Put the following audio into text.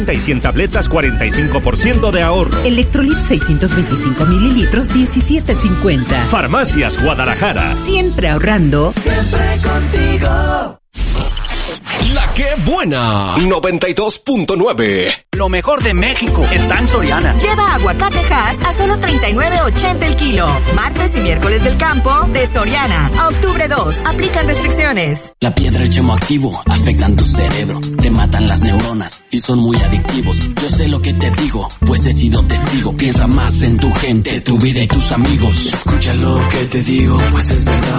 Y 100 tabletas, 45% de ahorro. Electrolit 625 mililitros, 17.50. Farmacias Guadalajara. Siempre ahorrando. Siempre contigo. La que buena. 92.9. Lo mejor de México está en Soriana. Lleva aguacate Hass a solo $39.80 el kilo. Martes y miércoles del campo de Soriana. A octubre 2. Aplican restricciones. La piedra y el chemo activo afectan tu cerebro. Te matan las neuronas y son muy adictivos. Yo sé lo que te digo, pues he sido testigo. Piensa más en tu gente, tu vida y tus amigos. Escucha lo que te digo, pues es verdad.